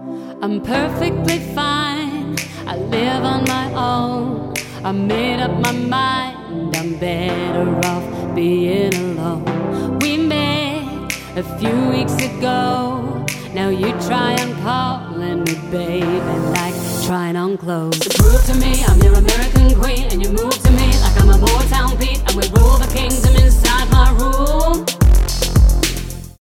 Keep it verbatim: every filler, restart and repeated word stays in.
I'm perfectly fine, I live on my own. I made up my mind, I'm better off being alone. We met a few weeks ago, now you try on calling me baby like trying on clothes. To prove to me I'm